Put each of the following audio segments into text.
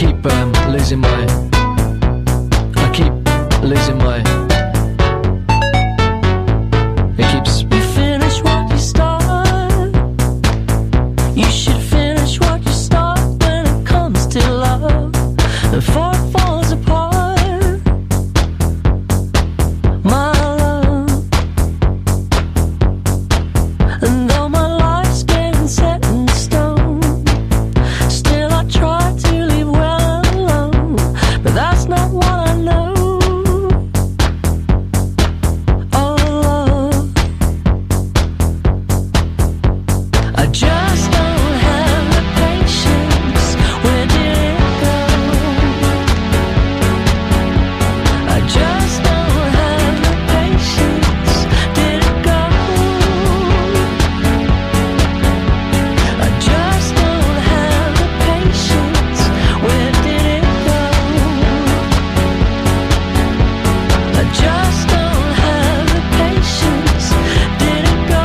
keep losing my it keeps You finish what you start. You should finish what you start when it comes to love. Before it falls apart, my love. And though my life's getting set in stone, still I try to leave well alone. But that's not what I know. Oh love, I just don't have the patience. Where did it go? I just don't have the patience. Did it go? I just don't have the patience. Where did it go? I just don't have the patience. Did it go?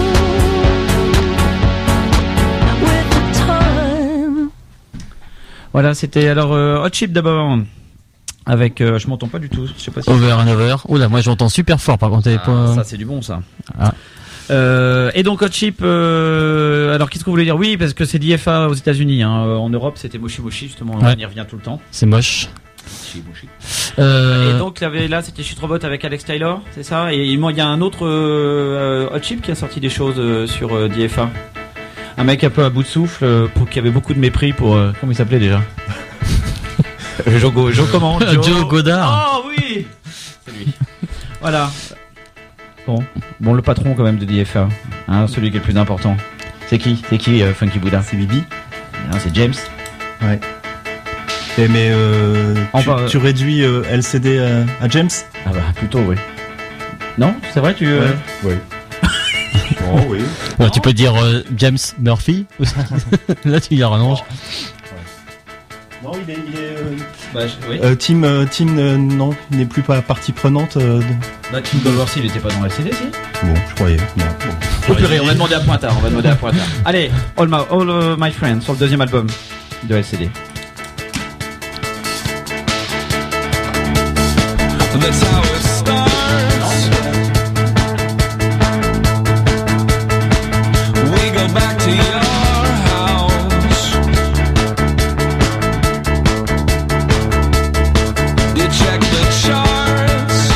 With the time. Voilà, c'était alors Hot Chip d'abord. Avec, je m'entends pas du tout. Je sais pas si. Over and over. Oula, moi j'entends super fort par contre. Ça c'est du bon ça. Ah. Et donc Hot Chip, alors qu'est-ce que vous voulez dire? Oui, parce que c'est d'IFA aux États-Unis. En Europe, c'était Moshi Moshi justement. Ouais. On y revient tout le temps. C'est moche. Moshi Moshi. Euh, Et donc là, c'était Shit Robot avec Alex Taylor, c'est ça? Et il y a un autre Hot Chip qui a sorti des choses sur DFA. Un mec un peu à bout de souffle, qui avait beaucoup de mépris pour comment il s'appelait déjà? Joe comment? Joe Godard. Oh oui, c'est lui. Voilà. Bon, le patron quand même de DFA, hein, celui qui est le plus important. C'est qui Funky Buddha? C'est Bibi. Non, c'est James. Ouais. Mais tu réduis LCD à James? Ah bah plutôt oui. Non, c'est vrai tu. Oui. Oh oui. Ouais, tu peux dire James Murphy. Là, tu y rallonges. Non, il est oui. Tim, non, il n'est plus pas partie prenante. Bah Tim Dorsey, il était pas dans LCD, si? Bon, je croyais. Non. Oh purée, on va demander à Pointard. Allez, All My Friends sur le deuxième album de LCD. That's how it starts. We go back to your house. You check the charts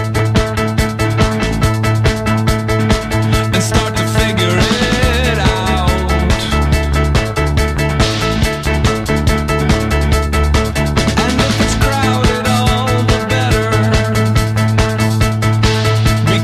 and start to figure it out. And if it's crowded, all the better.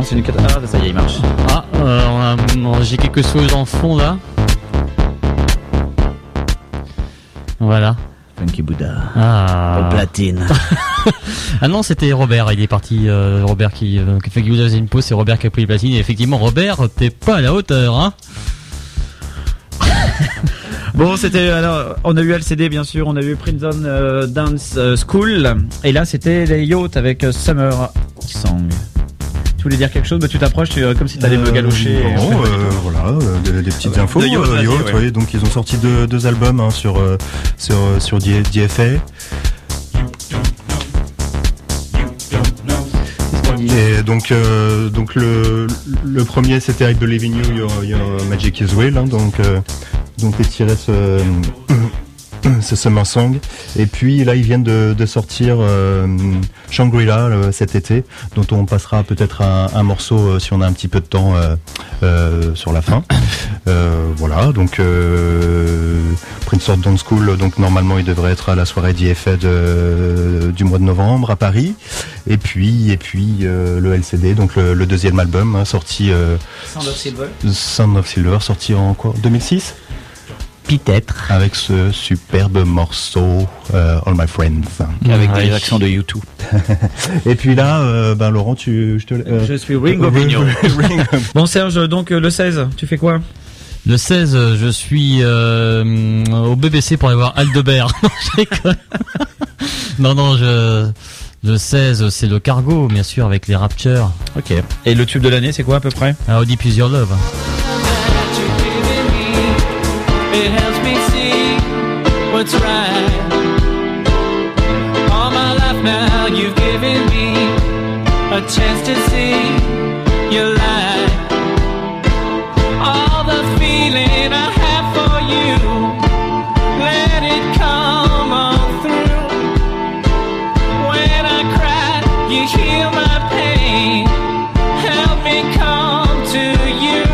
c'est une catastrophe. Ah, ça y est, il marche. Ah, j'ai quelque chose en fond là. Voilà. Funky Buddha. Ah. Platine. Ah non, c'était Robert. Il est parti. Robert qui fait que vous avez une pause. C'est Robert qui a pris les platines. Et effectivement, Robert, t'es pas à la hauteur, hein. Bon, c'était alors on a eu LCD bien sûr, on a eu Prison Dance School et là c'était les Yachts avec Summer Song. Tu voulais dire quelque chose, mais tu t'approches comme si t'allais me galocher. Non, voilà, des petites infos. De Yacht, vas-y, Yacht, ouais. oui, donc ils ont sorti deux albums hein, sur DFA. Et donc le premier c'était I Believe in You, Your Magic is Real, hein, donc est tiré ce Summer Song. Et puis là ils viennent de sortir Shangri-La cet été, dont on passera peut-être un morceau si on a un petit peu de temps sur la fin. Voilà, donc Prince of Dance School, donc normalement il devrait être à la soirée DFA du mois de novembre à Paris. Et puis le LCD, donc le deuxième album hein, sorti Sound of Silver, sorti en quoi, 2006 peut-être avec ce superbe morceau All My Friends avec des accents de U2. Et puis là Laurent je suis Ringo Vigno. Bon Serge, donc le 16 tu fais quoi? Le 16, je suis au BBC pour aller voir Aldebert. Non, je déconne. non, le 16, c'est le Cargo, bien sûr, avec les Raptures. Ok. Et le tube de l'année, c'est quoi à peu près? How Deep Is Your Love. It helps me see what's right. All my life now you've given me a chance to see your light. All the feeling I have for you, let it come on through. When I cry, you heal my pain. Help me come to you.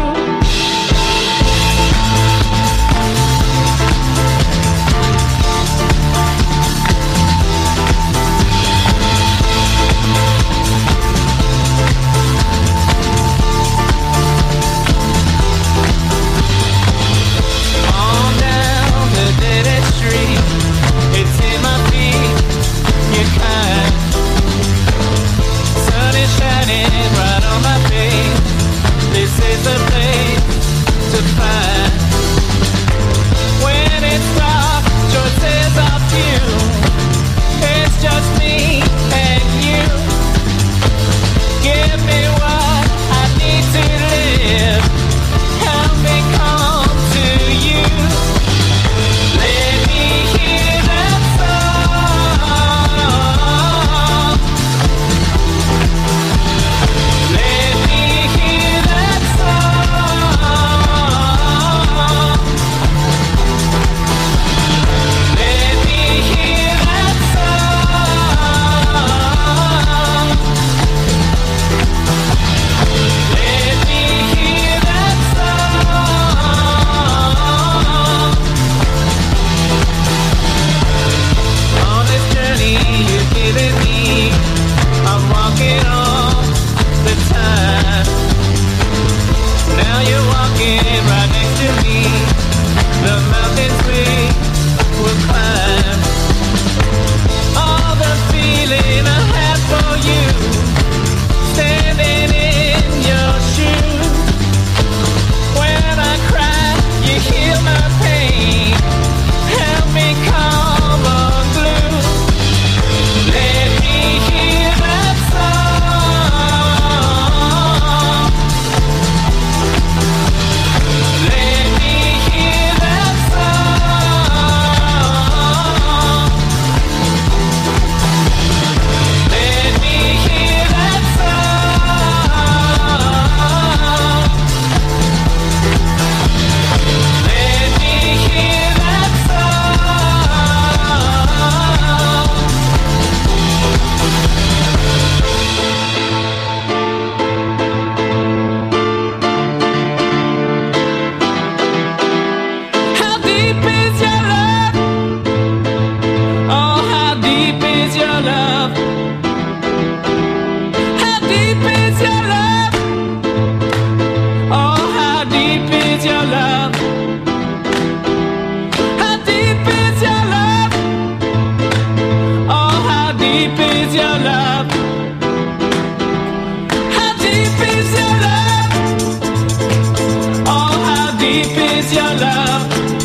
deep is your love?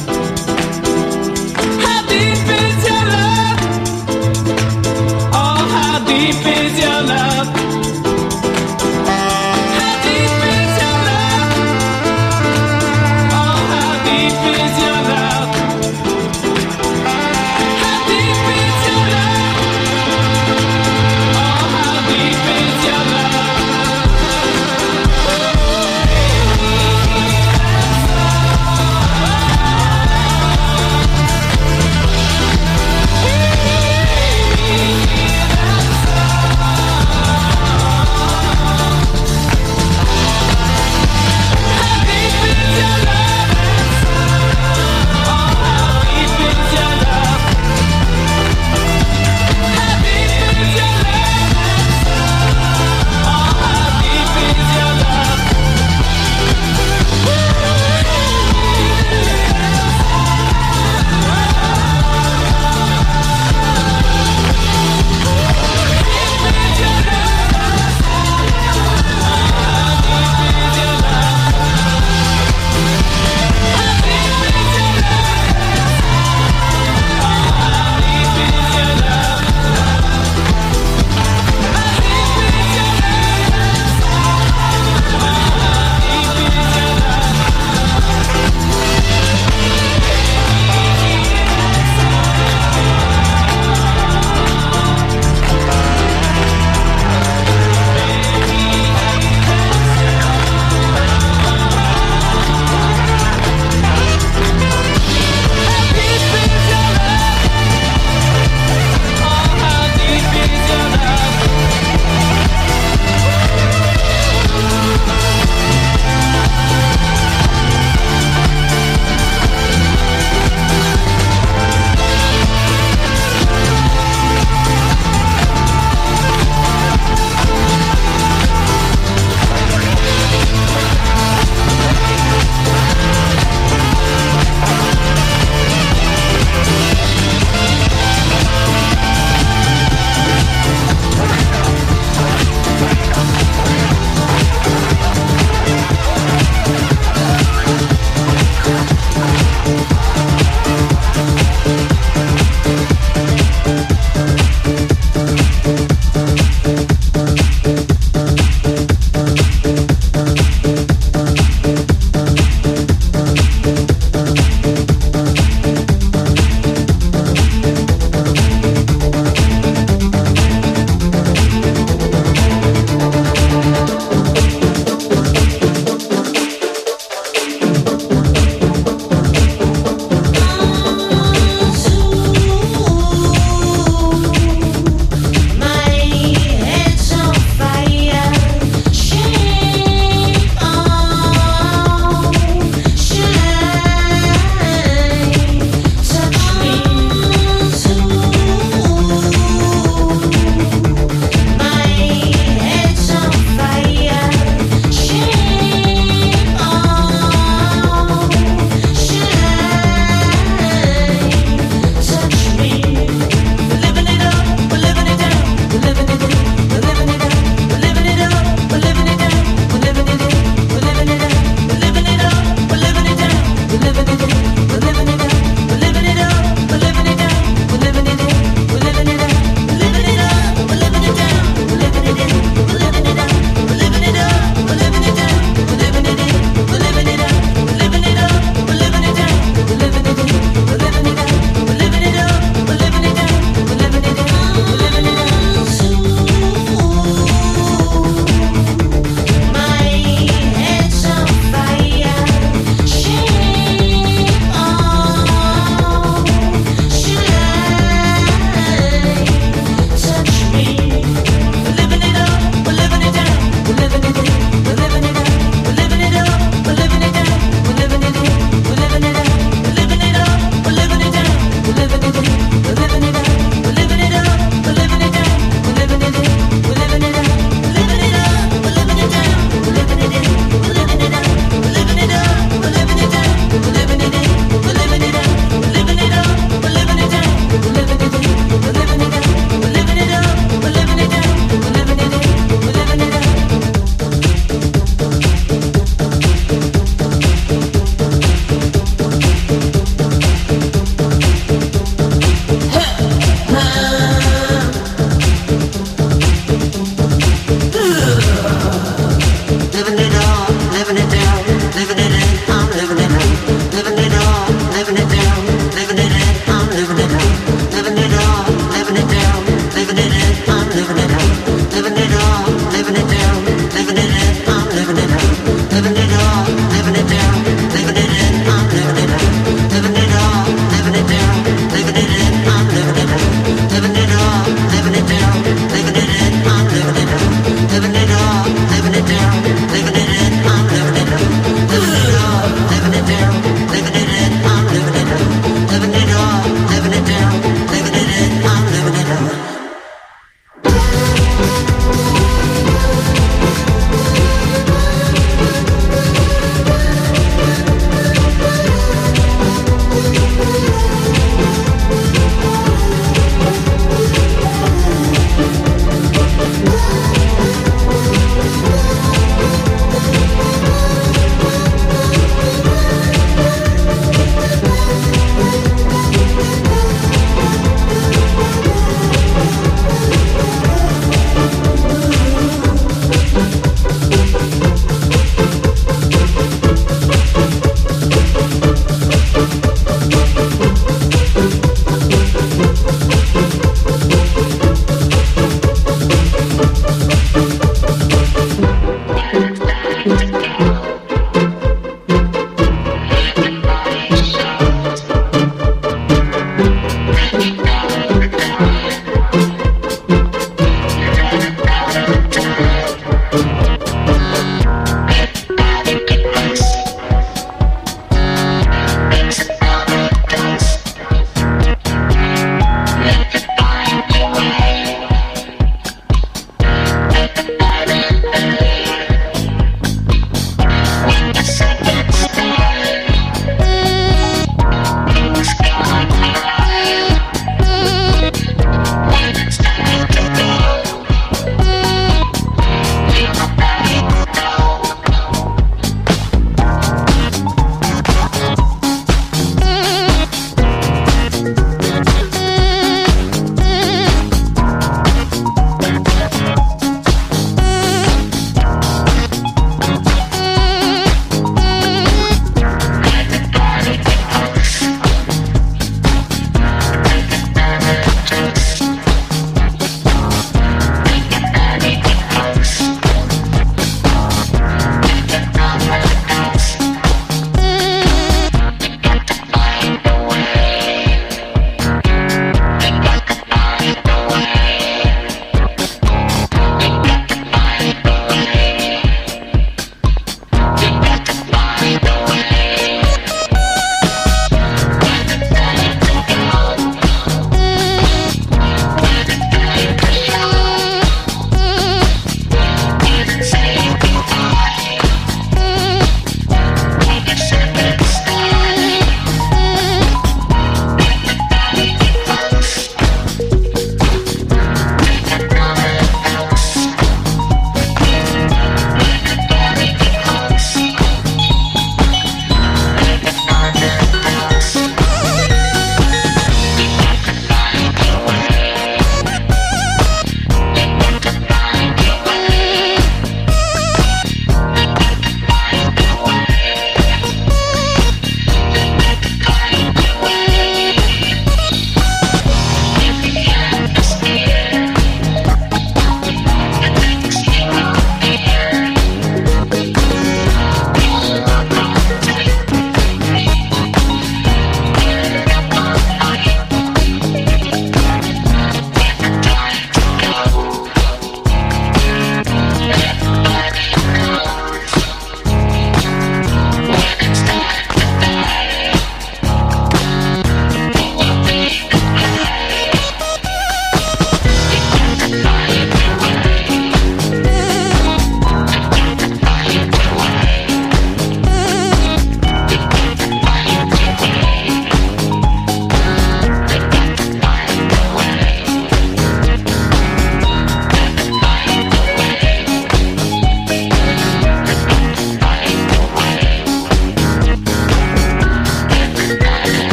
How deep is your love? Oh, how deep is your love? How deep is your love? Oh, how deep is your love? How deep is your love? Oh, how deep is your love?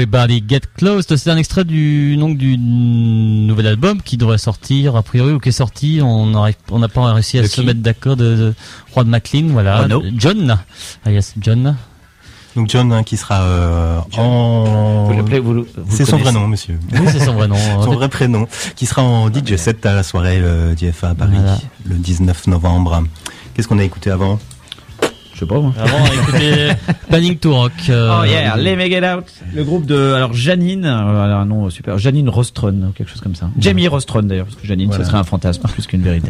Everybody Get Close. C'est un extrait du nouvel album qui devrait sortir, a priori, ou qui est sorti. On n'a pas réussi à se mettre d'accord de Rod McLean, voilà. Oh no. John. Ah yes, John. Donc John, hein, qui sera en... Vous l'appelez, vous C'est son vrai nom, monsieur. Oui, c'est son vrai nom. Son vrai prénom. Qui sera en DJ set à la soirée d'IFA à Paris, Voilà. le 19 novembre. Qu'est-ce qu'on a écouté avant? Je sais pas moi. Avant, écoutez, Planning to Rock. Oh yeah, Let Me Get Out. Le groupe de, alors Janine, un nom super, Janine Rostron, ou quelque chose comme ça. Jamie Rostron d'ailleurs, parce que Janine, Voilà. ce serait un fantasme plus qu'une vérité.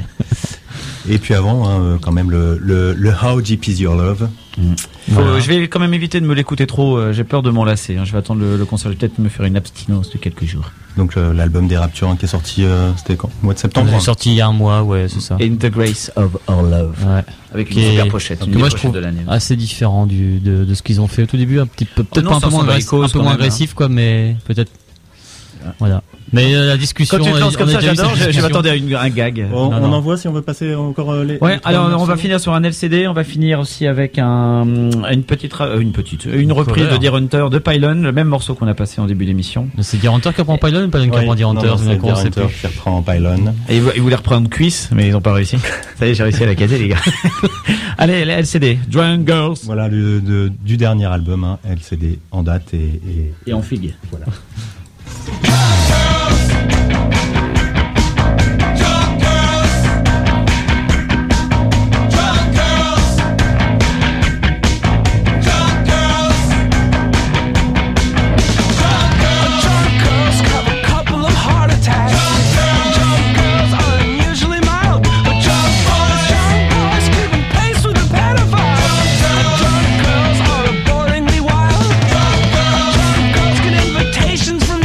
Et puis avant, hein, quand même, le How Deep Is Your Love. Voilà. Je vais quand même éviter de me l'écouter trop, j'ai peur de m'en lasser. Je vais attendre le concert, je vais peut-être me faire une abstinence de quelques jours. Donc l'album des Raptures, hein, qui est sorti, c'était quand? Au mois de septembre. C'est sorti il y a un mois, ouais, c'est ça. In the Grace of Our Love. Ouais. Avec Qui une est- super pochette. Une que moi des je trouve pochettes de l'année. assez différent de ce qu'ils ont fait au tout début, un petit peu, peut-être non, pas un ça peu moins, ressemble à agressif, Icos un peu quand moins même, agressif quoi, mais peut-être. Voilà. Mais la discussion. Quand tu te lances on comme a ça, déjà eu j'adore, cette je discussion. m'attendais à un gag. On Non, non. envoie si on veut passer encore les... Ouais, les trois alors on va morceaux. finir sur un LCD, on va finir aussi avec une reprise cover. de Deer Hunter de Pylon, le même morceau qu'on a passé en début d'émission. C'est Deer Hunter qui reprend Pylon ou Pylon qui Oui, reprend Deer non, Hunter? non, C'est c'est d'accord, on Deer sait Hunter plus. qui reprend en Pylon. Et ils voulaient reprendre Cuisse, mais ils ont pas réussi. Ça y est, j'ai réussi à la caser, les gars. Allez, les LCD, Drunk Girls. Voilà du dernier album, hein, LCD en date Et en figue. voilà. Invitations from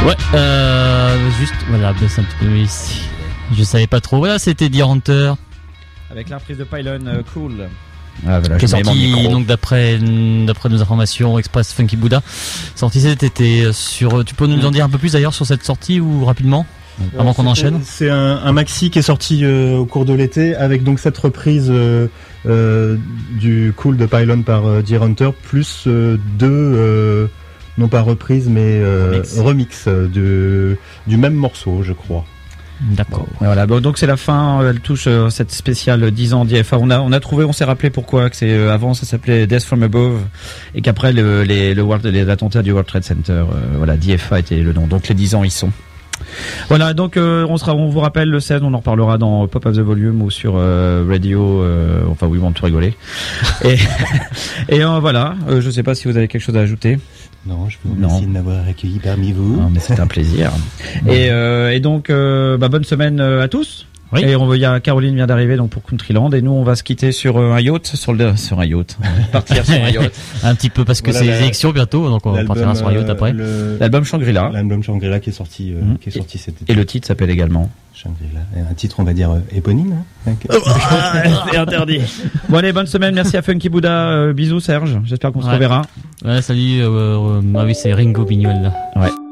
Ouais, juste, voilà, baisse un petit peu ici. Je savais pas trop. Voilà, c'était Deer Hunter. Avec la reprise de Pylon, Cool. Ah, voilà, Qui est je mets mon sorti, micro. donc d'après nos informations, Express Funky Buddha. Sorti cet été sur, tu peux nous en dire un peu plus d'ailleurs sur cette sortie ou rapidement? Avant qu'on enchaîne. C'est un maxi qui est sorti au cours de l'été avec donc cette reprise du Cool de Pylon par Deer Hunter plus deux non pas reprise mais remix du même morceau, je crois. D'accord. Voilà, bon, donc c'est la fin, elle touche cette spéciale 10 ans d'IFA. On a trouvé, on s'est rappelé pourquoi que c'est avant ça s'appelait Death from Above et qu'après les attentats du World Trade Center, voilà, d'IFA était le nom. Donc les 10 ans ils sont. Voilà, donc on vous rappelle le 16, on en reparlera dans Pop of the Volume ou sur Radio, enfin We Want to rigoler. Et voilà, je sais pas si vous avez quelque chose à ajouter. Non, je vous remercie de m'avoir accueilli parmi vous. Non, mais c'est un plaisir. Et donc bonne semaine à tous. Oui. Et il y a Caroline vient d'arriver donc pour Countryland et nous on va se quitter sur un yacht sur un yacht. Partir sur un yacht. Un petit peu parce que c'est les élections bientôt donc on partira sur un yacht après. L'album Shangri-La. L'album Shangri-La qui est sorti cet été. Et le titre s'appelle également Shangri-La. Un titre on va dire éponyme. Hein. C'est interdit. Bon allez, bonne semaine, merci à Funky Buddha, bisous Serge, j'espère qu'on se reverra. Ouais, salut, ah oui c'est Ringo Pignol là. Ouais.